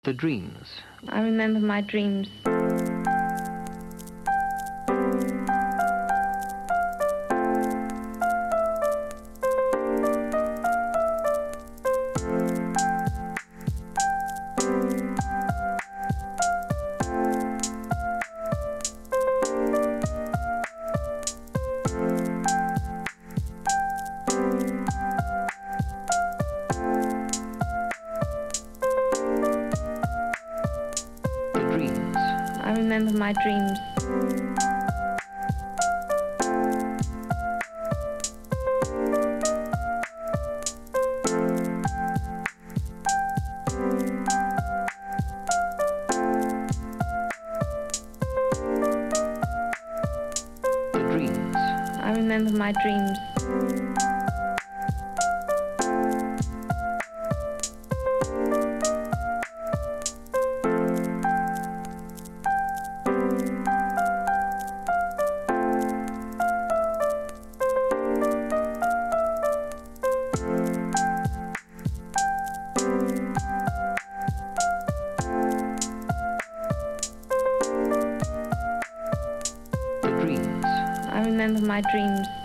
The dreams. I remember my dreams. I remember my dreams. The dreams. I remember my dreams. The dreams. I remember my dreams.